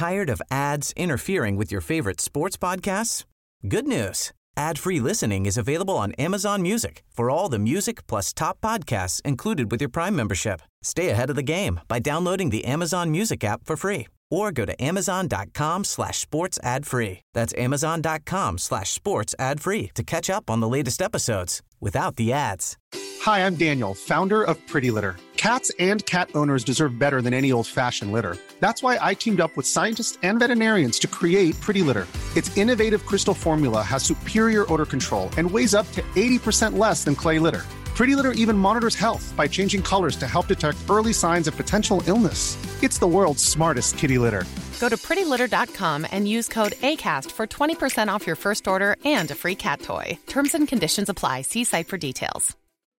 Tired of ads interfering with your favorite sports podcasts? Good news. Ad-free listening is available on Amazon Music for all the music plus top podcasts included with your Prime membership. Stay ahead of the game by downloading the Amazon Music app for free or go to amazon.com/sports ad free. That's amazon.com/sports ad free to catch up on the latest episodes without the ads. Hi, I'm Daniel, founder of Pretty Litter. Cats and cat owners deserve better than any old-fashioned litter. That's why I teamed up with scientists and veterinarians to create Pretty Litter. Its innovative crystal formula has superior odor control and weighs up to 80% less than clay litter. Pretty Litter even monitors health by changing colors to help detect early signs of potential illness. It's the world's smartest kitty litter. Go to prettylitter.com and use code ACAST for 20% off your first order and a free cat toy. Terms and conditions apply. See site for details.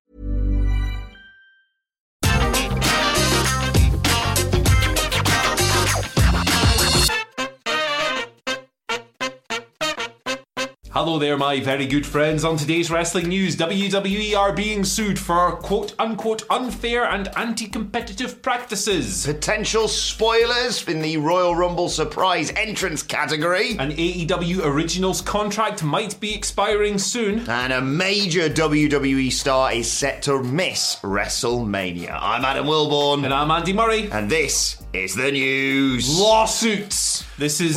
Hello there, my very good friends. On today's wrestling news, WWE are being sued for quote-unquote unfair and anti-competitive practices. Potential spoilers in the Royal Rumble surprise entrance category. An AEW Originals contract might be expiring soon. And a major WWE star is set to miss WrestleMania. I'm Adam Wilborn. And I'm Andy Murray. And this is the news. Lawsuits. This is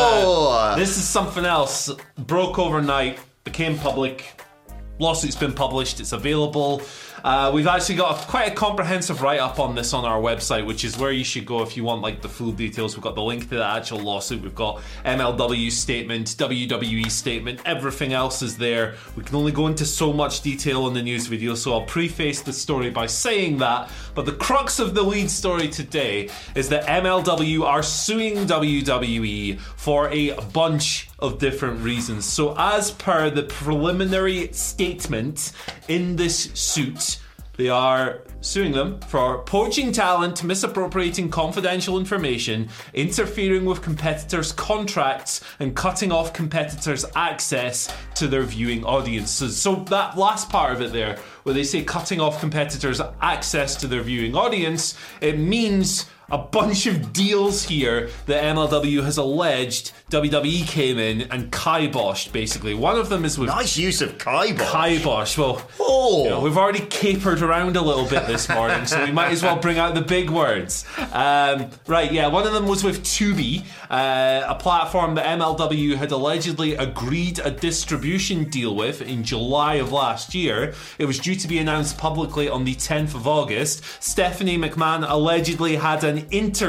something else. Broke overnight, became public. Lawsuit's been published. It's available. We've actually got quite a comprehensive write-up on this on our website, which is where you should go if you want like the full details. We've got the link to the actual lawsuit. We've got MLW's statement, WWE's statement. Everything else is there. We can only go into so much detail in the news video, so I'll preface the story by saying that. But the crux of the lead story today is that MLW are suing WWE for a bunch of different reasons. So as per the preliminary statement in this suit, they are suing them for poaching talent, misappropriating confidential information, interfering with competitors' contracts, and cutting off competitors' access to their viewing audiences. So that last part of it there, where they say cutting off competitors' access to their viewing audience, it means a bunch of deals here that MLW has alleged WWE came in and kiboshed, basically. One of them is with... Nice use of kibosh. Kibosh. Well, we've already capered around a little bit this morning, so we might as well bring out the big words. One of them was with Tubi, a platform that MLW had allegedly agreed a distribution deal with in July of last year. It was due to be announced publicly on the 10th of August. Stephanie McMahon allegedly had a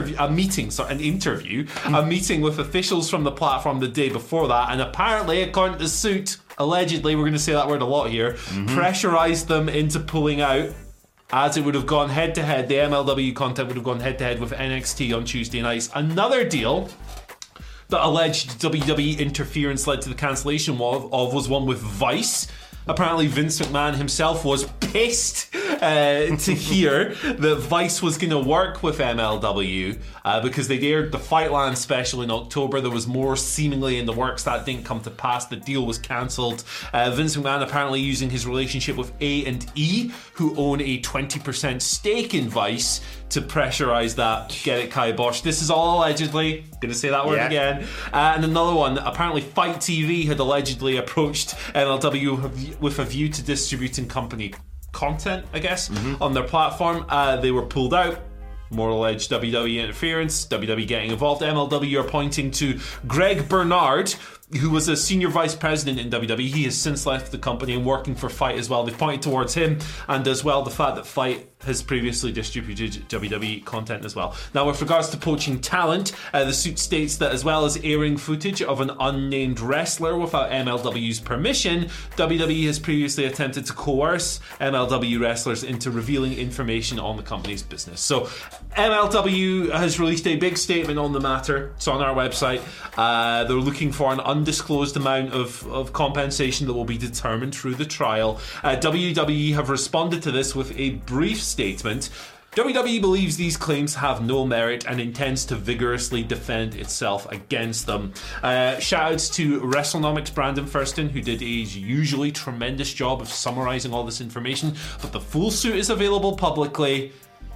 meeting with officials from the platform the day before that, and apparently, according to the suit, allegedly, we're going to say that word a lot here, pressurized them into pulling out, as it would have gone head-to-head. The MLW content would have gone head-to-head with NXT on Tuesday nights. Another deal that alleged WWE interference led to the cancellation of was one with Vice. Apparently Vince McMahon himself was pissed to hear that Vice was going to work with MLW because they aired the Fightland special in October. There was more seemingly in the works. That didn't come to pass. The deal was cancelled. Vince McMahon apparently using his relationship with A&E, who own a 20% stake in Vice, to pressurize that, get it kibosh. This is all allegedly. Gonna say that word again. And another one, apparently Fight TV had allegedly approached MLW with a view to distributing company content, I guess, on their platform. They were pulled out. More alleged WWE interference, WWE getting involved. MLW are pointing to Greg Bernard, who was a senior vice president in WWE. He has since left the company and working for Fight as well. They've pointed towards him, and as well the fact that Fight has previously distributed WWE content as well. Now, with regards to poaching talent, the suit states that as well as airing footage of an unnamed wrestler without MLW's permission, WWE has previously attempted to coerce MLW wrestlers into revealing information on the company's business. So MLW has released a big statement on the matter. It's on our website. They're looking for an undisclosed amount of compensation that will be determined through the trial. WWE have responded to this with a brief statement. WWE believes these claims have no merit and intends to vigorously defend itself against them. Shoutouts to WrestleNomics Brandon Thurston, who did a usually tremendous job of summarising all this information, but the full suit is available publicly.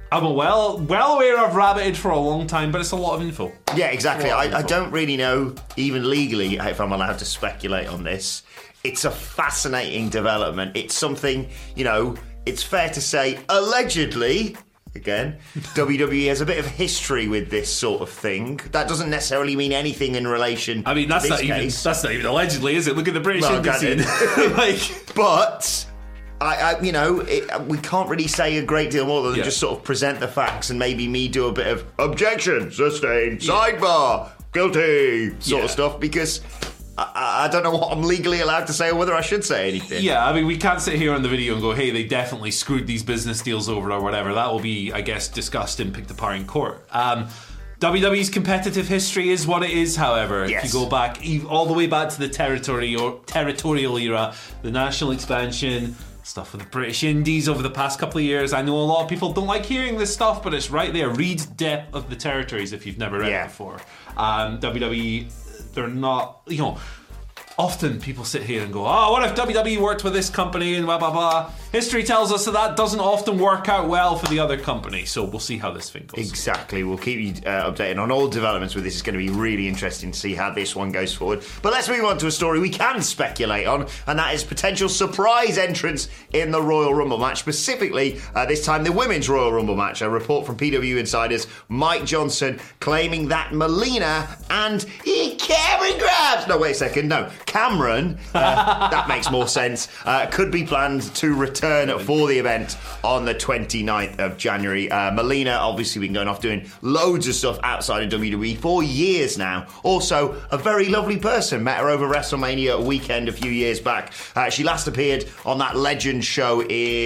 I'm well aware I've rabbited for a long time, but it's a lot of info. Yeah, exactly. I don't really know, even legally, if I'm allowed to speculate on this. It's a fascinating development. It's something, it's fair to say, allegedly, again, WWE has a bit of history with this sort of thing. That doesn't necessarily mean anything in relation I mean, that's to this not case. that's not even allegedly, is it? Look at the British Well, indie scene. But we can't really say a great deal more than just sort of present the facts and maybe me do a bit of objection, sustained, sidebar, guilty sort of stuff, because I don't know what I'm legally allowed to say or whether I should say anything. Yeah, I mean, we can't sit here on the video and go, hey, they definitely screwed these business deals over or whatever. That will be, I guess, discussed and picked apart in court. WWE's competitive history is what it is, however. Yes. If you go back, all the way back to the territorial era, the national expansion, stuff with the British Indies over the past couple of years. I know a lot of people don't like hearing this stuff, but it's right there. Read Depth of the Territories if you've never read it before. WWE, they're not, often people sit here and go, oh, what if WWE worked with this company and blah, blah, blah. History tells us that doesn't often work out well for the other company, so we'll see how this thing goes. Exactly. We'll keep you updated on all developments with this. It's going to be really interesting to see how this one goes forward. But let's move on to a story we can speculate on, and that is potential surprise entrance in the Royal Rumble match, specifically this time the Women's Royal Rumble match. A report from PW Insiders, Mike Johnson, claiming that Melina and Cameron Grimes... No, wait a second. No, Cameron, that makes more sense, could be planned to return for the event on the 29th of January. Melina, obviously, been going off doing loads of stuff outside of WWE for years now. Also, a very lovely person. Met her over WrestleMania weekend a few years back. She last appeared on that Legend show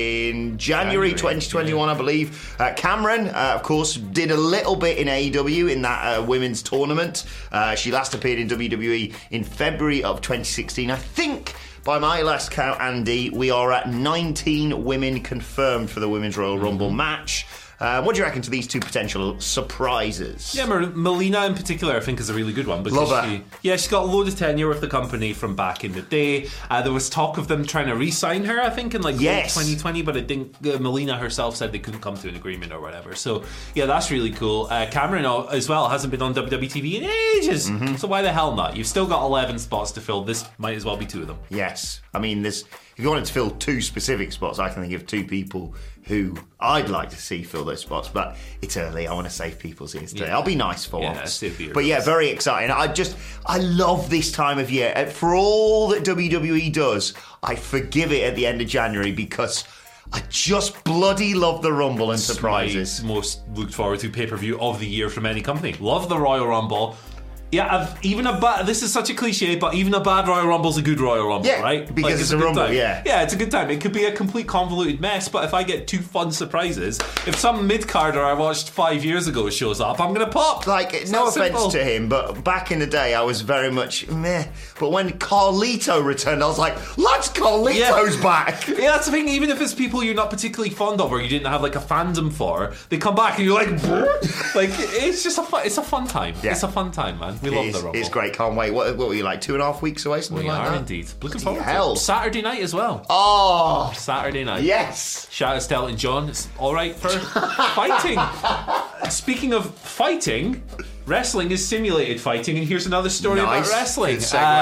in January 2021, I believe. Cameron, of course, did a little bit in AEW in that women's tournament. She last appeared in WWE in February of 2016. I think, by my last count, Andy, we are at 19 women confirmed for the Women's Royal Rumble match. What do you reckon to these two potential surprises? Yeah, Melina in particular, I think, is a really good one. Love her. She's got a load of tenure with the company from back in the day. There was talk of them trying to re-sign her, I think, in late 2020, but I think Melina herself said they couldn't come to an agreement or whatever. So, yeah, that's really cool. Cameron, as well, hasn't been on WWE TV in ages. So why the hell not? You've still got 11 spots to fill. This might as well be 2 of them. Yes. I mean, if you wanted to fill 2 specific spots, I can think of 2 people who I'd like to see fill those spots, but it's early. I want to save people's ears today. I'll be nice for once. But yeah, very exciting. I love this time of year. For all that WWE does, I forgive it at the end of January because I just bloody love the Rumble and surprises. My most looked forward to pay-per-view of the year from any company. Love the Royal Rumble. Yeah, this is such a cliche, but even a bad Royal Rumble's a good Royal Rumble, right? Because it's a Rumble, time. Yeah, it's a good time. It could be a complete convoluted mess, but if I get 2 fun surprises, if some mid-carder I watched 5 years ago shows up, I'm going to pop. No offense to him, but back in the day, I was very much meh. But when Carlito returned, I was like, lads, Carlito's back. Yeah, that's the thing. Even if it's people you're not particularly fond of or you didn't have like a fandom for, they come back and you're like, like it's just it's a fun time. Yeah. It's a fun time, man. We love the Rumble. It's great. Can't wait. What were you, like 2.5 weeks away? Something we like are that? Indeed. Looking forward to it. Saturday night as well. Oh, Saturday night. Yes. Shout out to Elton John. It's all right for fighting. Speaking of fighting, wrestling is simulated fighting, and here's another story about wrestling.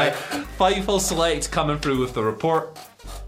Fightful Select coming through with the report.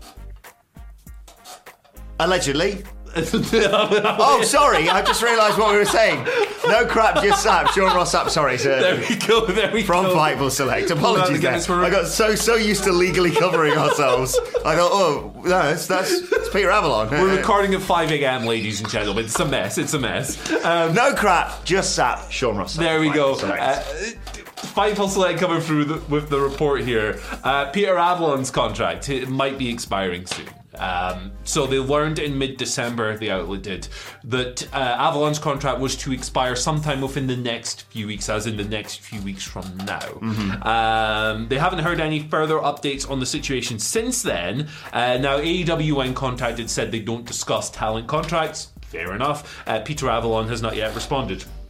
Allegedly. Oh, sorry, I just realised what we were saying. No crap, just Sap. Sean Ross Sapp, sorry, sir. There we go. From Fightful Select. Apologies there. I got so used to legally covering ourselves. I thought, oh, no, it's Peter Avalon. We're recording at 5 a.m, ladies and gentlemen. It's a mess. No crap, just Sap. Sean Ross Sapp. There we go. Fightful Select coming through with the report here. Peter Avalon's contract might be expiring soon. So they learned in mid-December, the outlet did, that Avalon's contract was to expire sometime within the next few weeks, as in the next few weeks from now. They haven't heard any further updates on the situation since then. Now, AEW, when contacted, said they don't discuss talent contracts. Fair enough. Peter Avalon has not yet responded.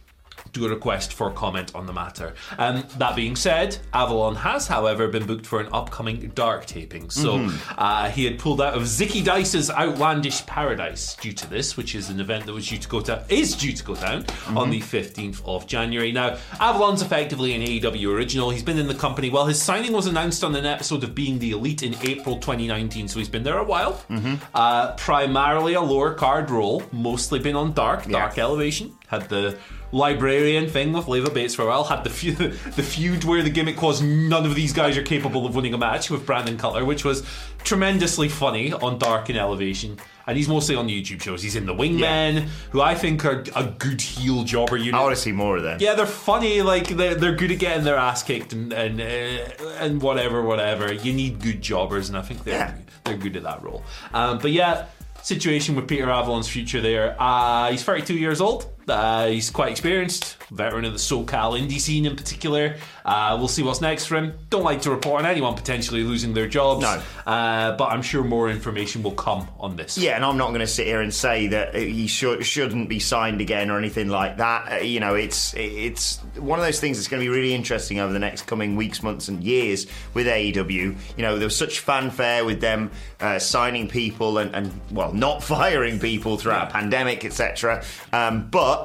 to a request for comment on the matter. That being said, Avalon has, however, been booked for an upcoming Dark taping. So he had pulled out of Zicky Dice's Outlandish Paradise due to this, which is an event that is due to go down on the 15th of January. Now, Avalon's effectively an AEW original. He's been in the company. Well, his signing was announced on an episode of Being the Elite in April 2019, so he's been there a while. Primarily a lower card role, mostly been on Dark Elevation. Had the librarian thing with Leva Bates for a while, had the feud where the gimmick was none of these guys are capable of winning a match with Brandon Cutler, which was tremendously funny on Dark and Elevation. And he's mostly on YouTube shows. He's in the Wingmen, who I think are a good heel jobber unit. I want to see more of them. Yeah, they're funny. Like they're good at getting their ass kicked and whatever. You need good jobbers, and I think they're good at that role. But yeah, situation with Peter Avalon's future there. He's 32 years old. He's quite experienced, veteran of the SoCal indie scene in particular. We'll see what's next for him. Don't like to report on anyone potentially losing their jobs. No. But I'm sure more information will come on this. Yeah, and I'm not going to sit here and say that he shouldn't be signed again or anything like that. It's one of those things that's going to be really interesting over the next coming weeks, months and years with AEW. There was such fanfare with them signing people and not firing people throughout a pandemic, etc. But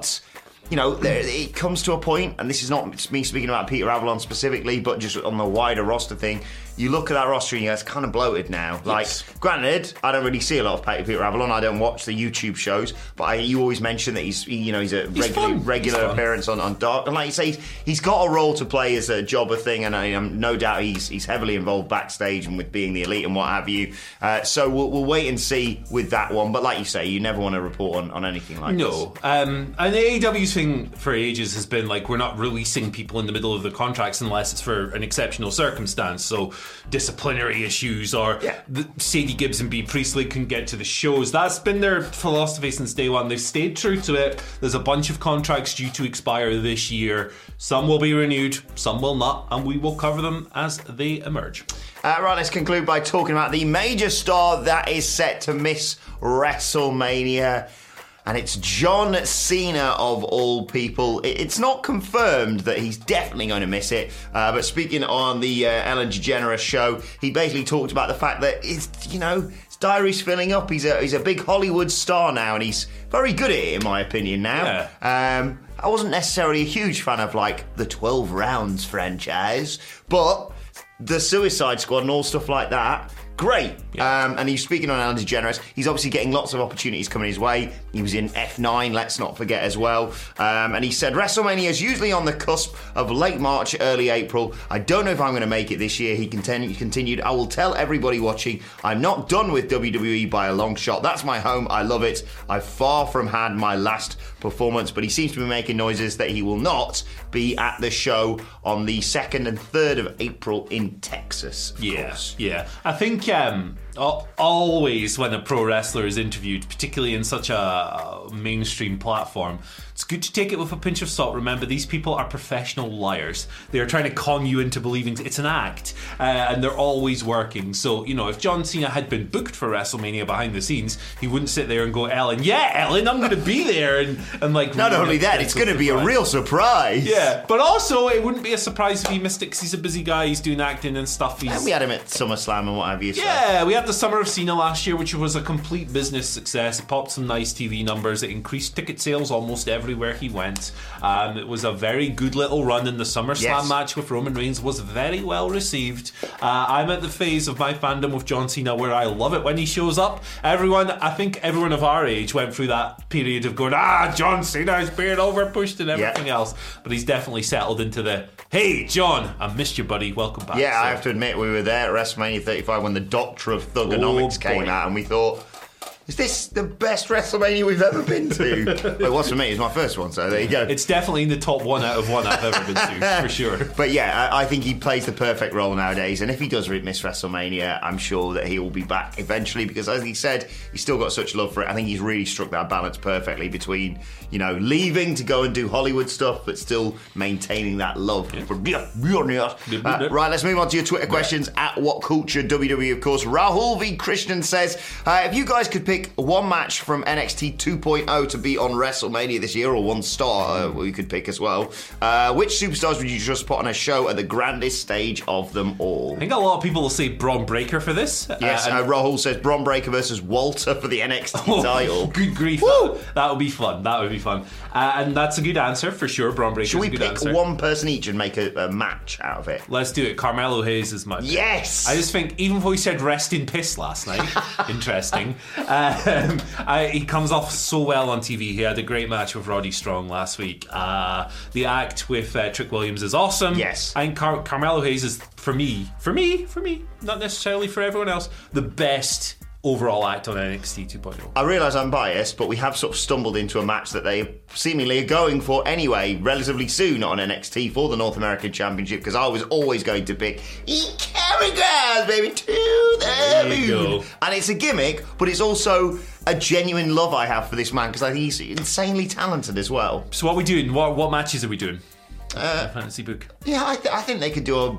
it comes to a point, and this is not me speaking about Peter Avalon specifically, but just on the wider roster thing. You look at that roster and you go, it's kind of bloated now. Yes. Like, granted, I don't really see a lot of Peter Avalon. I don't watch the YouTube shows, but you always mention that he's a regular appearance on Dark. And like you say, he's got a role to play as a jobber thing, and I'm no doubt he's heavily involved backstage and with Being the Elite and what have you. So we'll wait and see with that one. But like you say, you never want to report on anything like this. No. And the AEW's thing for ages has been like, we're not releasing people in the middle of the contracts unless it's for an exceptional circumstance. So disciplinary issues or Sadie Gibbs and Bea Priestley couldn't get to the shows. That's been their philosophy since day one. They've stayed true to it. There's a bunch of contracts due to expire this year. Some will be renewed, some will not, and we will cover them as they emerge. Right, let's conclude by talking about the major star that is set to miss WrestleMania. And it's John Cena, of all people. It's not confirmed that he's definitely going to miss it. But speaking on the Ellen DeGeneres show, he basically talked about the fact that his diary's filling up. He's a big Hollywood star now, and he's very good at it, in my opinion, now. Yeah. I wasn't necessarily a huge fan of, the 12 Rounds franchise, but the Suicide Squad and all stuff like that, great. Yeah. And he's speaking on Ellen DeGeneres. He's obviously getting lots of opportunities coming his way. He was in F9, let's not forget as well. And he said, WrestleMania is usually on the cusp of late March, early April. I don't know if I'm going to make it this year. He continued, I will tell everybody watching, I'm not done with WWE by a long shot. That's my home. I love it. I've far from had my last performance, but he seems to be making noises that he will not be at the show on the 2nd and 3rd of April in Texas. Yeah. I think always when a pro wrestler is interviewed, particularly in such a mainstream platform, it's good to take it with a pinch of salt. Remember, these people are professional liars. They are trying to con you into believing it's an act, and they're always working. So, if John Cena had been booked for WrestleMania behind the scenes, he wouldn't sit there and go, Ellen, I'm going to be there, and like... Not only that, it's going to be a real surprise. Yeah, but also it wouldn't be a surprise if he missed it because he's a busy guy, he's doing acting and stuff. And we had him at SummerSlam and what have you. So. Yeah, we had the Summer of Cena last year, which was a complete business success. It popped some nice TV numbers. It increased ticket sales almost everywhere he went. It was a very good little run in the SummerSlam match with Roman Reigns. Was very well received. I'm at the phase of my fandom with John Cena where I love it when he shows up. I think everyone of our age went through that period of going, John Cena's being overpushed and everything else. But he's definitely settled into the, hey, John, I missed you, buddy. Welcome back. Yeah, I have to admit, we were there at WrestleMania 35 when the Doctor of Thugonomics came out, and we thought, is this the best WrestleMania we've ever been to? Well, it was for me. It was my first one, so there you go. It's definitely in the top 1 out of 1 I've ever been to, for sure. But yeah, I think he plays the perfect role nowadays, and if he does miss WrestleMania, I'm sure that he will be back eventually, because as he said, he's still got such love for it. I think he's really struck that balance perfectly between, leaving to go and do Hollywood stuff, but still maintaining that love for right, let's move on to your Twitter questions at WhatCultureWWE, of course. Rahul V. Krishnan says, if you guys could pick pick one match from NXT 2.0 to be on WrestleMania this year, or one star we could pick as well, which superstars would you just put on a show at the grandest stage of them all? I think a lot of people will say Braun Breaker for this. Yes, Rahul says Braun Breaker versus Walter for the NXT title. Good grief. That would be fun. That would be fun. And that's a good answer for sure. Braun Breaker. Should we pick one person each and make a match out of it? Let's do it. Carmelo Hayes is my pick. Yes! I just think, even though he said rest in piss last night, interesting. He comes off so well on TV. He had a great match with Roddy Strong last week. The act with Trick Williams is awesome. Yes. I think Carmelo Hayes is, for me, not necessarily for everyone else, the best overall act on NXT 2.0. I realise I'm biased, but we have sort of stumbled into a match that they seemingly are going for anyway, relatively soon on NXT for the North American Championship, because I was always going to pick Carrigas, baby, to the moon. And it's a gimmick, but it's also a genuine love I have for this man, because I think he's insanely talented as well. So what are we doing? What matches are we doing? Fantasy book. Yeah, I think they could do a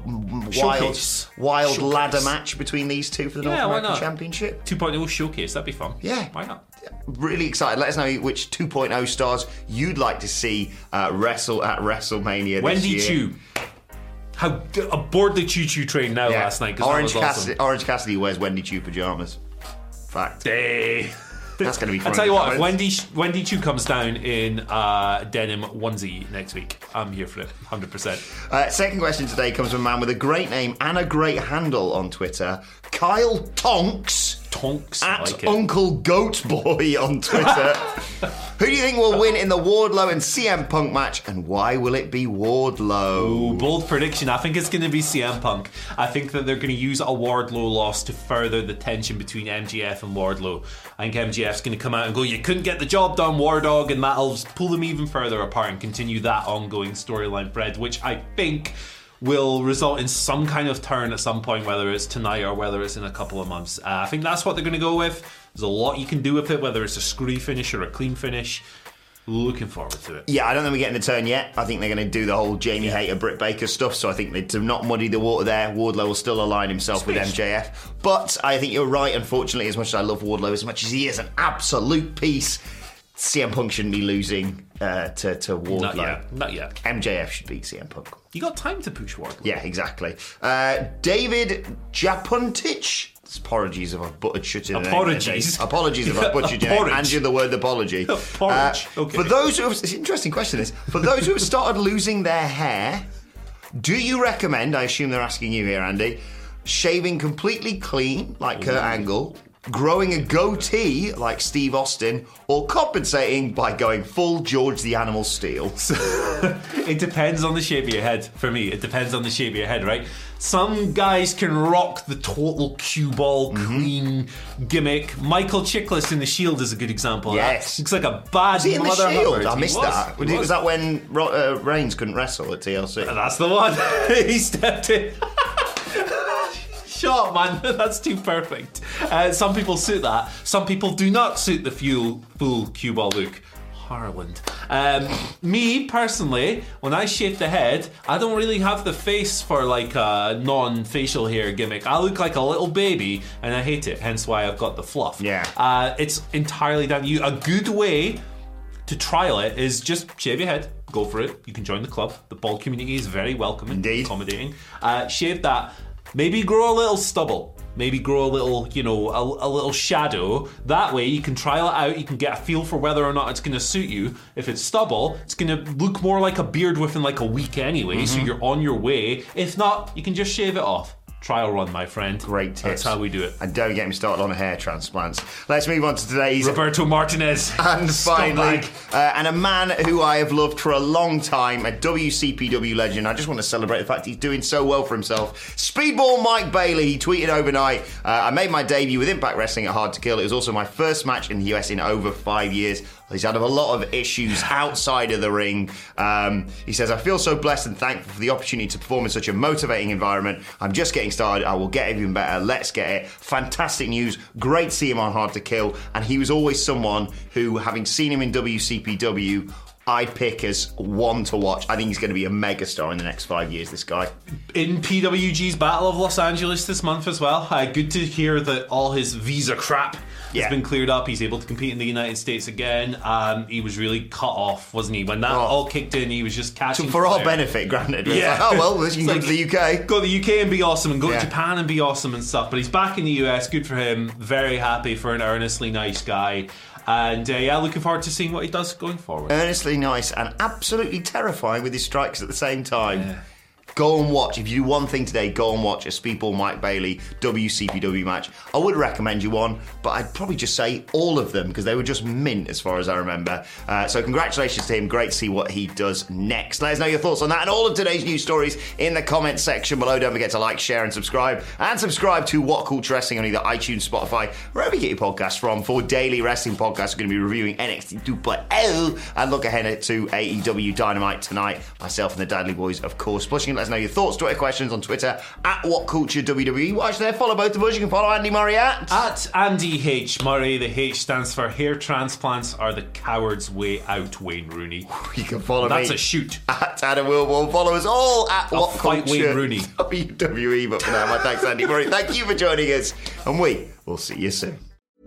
wild ladder match between these two for the North American Championship. 2.0 showcase, that'd be fun. Yeah. Why not? Really excited. Let us know which 2.0 stars you'd like to see wrestle at WrestleMania this year. Wendy Chu. How aboard the choo-choo train now last night. Orange awesome. Orange Cassidy wears Wendy Chu pyjamas. Fact. Hey. That's going to be fun. I'll tell you what, if Wendy Chu comes down in denim onesie next week, I'm here for it, 100%. Second question today comes from a man with a great name and a great handle on Twitter, Kyle Tonks. At like it. Uncle Goat Boy on Twitter. Who do you think will win in the Wardlow and CM Punk match, and why will it be Wardlow? Ooh, bold prediction. I think it's going to be CM Punk. I think that they're going to use a Wardlow loss to further the tension between MJF and Wardlow. I think MJF's going to come out and go, you couldn't get the job done, War Dog, and that'll pull them even further apart and continue that ongoing storyline thread, which I think will result in some kind of turn at some point, whether it's tonight or whether it's in a couple of months. I think that's what they're going to go with. There's a lot you can do with it, whether it's a screwy finish or a clean finish. Looking forward to it. Yeah, I don't think we're getting the turn yet. I think they're going to do the whole Jamie Hater, Britt Baker stuff, so I think to not muddy the water there, Wardlow will still align himself with MJF. But I think you're right, unfortunately, as much as I love Wardlow, as much as he is an absolute piece, CM Punk shouldn't be losing to Wardlow. Not yet. MJF should beat CM Punk. You got time to push Wardlow. Yeah, exactly. David Japuntich. Apologies if I've butchered shit in the name. Apologies if I've butchered your name. And you the word apology. Porridge. Okay. For those who have, it's an interesting question this. For those who have started losing their hair, do you recommend, I assume they're asking you here, Andy, shaving completely clean like Kurt Angle, growing a goatee like Steve Austin, or compensating by going full George the Animal Steel? It depends on the shape of your head. For me, it depends on the shape of your head, right? Some guys can rock the total cue ball clean gimmick. Michael Chiklis in The Shield is a good example of that. Looks like a bad was he in mother The Shield? Hubbard. I missed that. Was that when Reigns couldn't wrestle at TLC? That's the one. He stepped in. Shut up, man. That's too perfect. Some people suit that. Some people do not suit the full cue ball look. Harland. Me, personally, when I shave the head, I don't really have the face for like a non-facial hair gimmick. I look like a little baby, and I hate it, hence why I've got the fluff. Yeah. It's entirely down to you. A good way to trial it is just shave your head, go for it. You can join the club. The bald community is very welcoming, accommodating. Shave that. Maybe grow a little stubble. Maybe grow a little, a little shadow. That way you can trial it out. You can get a feel for whether or not it's going to suit you. If it's stubble, it's going to look more like a beard within like a week anyway, so you're on your way. If not, you can just shave it off. Trial run, my friend. Great tips. That's how we do it. And don't get me started on hair transplants. Let's move on to today's Roberto Martinez. And finally, and a man who I have loved for a long time, a WCPW legend. I just want to celebrate the fact he's doing so well for himself. Speedball Mike Bailey. He tweeted overnight, I made my debut with Impact Wrestling at Hard to Kill. It was also my first match in the US in over 5 years. He's had a lot of issues outside of the ring. He says, I feel so blessed and thankful for the opportunity to perform in such a motivating environment. I'm just getting started. I will get even better. Let's get it. Fantastic news. Great to see him on Hard to Kill. And he was always someone who, having seen him in WCPW, I'd pick as one to watch. I think he's going to be a megastar in the next 5 years, this guy. In PWG's Battle of Los Angeles this month as well. Good to hear that all his visa crap has been cleared up. He's able to compete in the United States again. He was really cut off, wasn't he? When that all kicked in, he was just catching for fire. our benefit, granted. Yeah. Like, you can go to the UK. Go to the UK and be awesome, and go to Japan and be awesome and stuff. But he's back in the US. Good for him. Very happy for an earnestly nice guy. And looking forward to seeing what he does going forward. Earnestly nice and absolutely terrifying with his strikes at the same time. Yeah. Go and watch. If you do one thing today, go and watch a Speedball Mike Bailey WCPW match. I would recommend you one, but I'd probably just say all of them because they were just mint as far as I remember. So congratulations to him. Great to see what he does next. Let us know your thoughts on that and all of today's news stories in the comments section below. Don't forget to like, share and subscribe. And subscribe to What Culture Wrestling on either iTunes, Spotify, wherever you get your podcasts from for daily wrestling podcasts. We're going to be reviewing NXT 2.0 and look ahead to AEW Dynamite tonight. Myself and the Dudley Boys, of course. Plus, you can let us know your thoughts, Twitter questions on Twitter at WhatCultureWWE. Watch there, follow both of us. You can follow Andy Murray at Andy H. Murray. The H stands for hair transplants are the coward's way out, Wayne Rooney. You can follow me. That's a shoot. At Adam Wilborn. Follow us all at I'll fight Wayne Rooney. WWE. But for now, my thanks, Andy Murray. Thank you for joining us, and we will see you soon.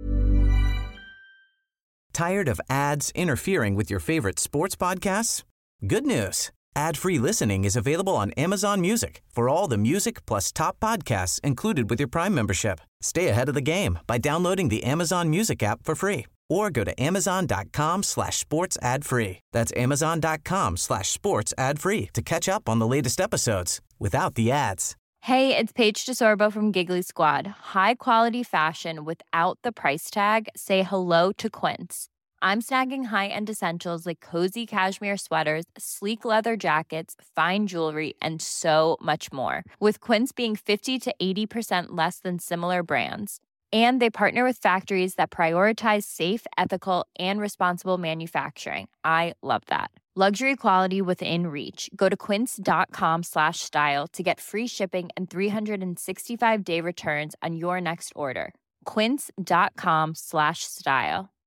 Tired of ads interfering with your favorite sports podcasts? Good news. Ad-free listening is available on Amazon Music for all the music plus top podcasts included with your Prime membership. Stay ahead of the game by downloading the Amazon Music app for free or go to amazon.com/sports ad free. That's amazon.com/sports ad free to catch up on the latest episodes without the ads. Hey, it's Paige DeSorbo from Giggly Squad. High quality fashion without the price tag. Say hello to Quince. I'm snagging high-end essentials like cozy cashmere sweaters, sleek leather jackets, fine jewelry, and so much more. With Quince being 50 to 80% less than similar brands. And they partner with factories that prioritize safe, ethical, and responsible manufacturing. I love that. Luxury quality within reach. Go to quince.com/style to get free shipping and 365-day returns on your next order. Quince.com/style.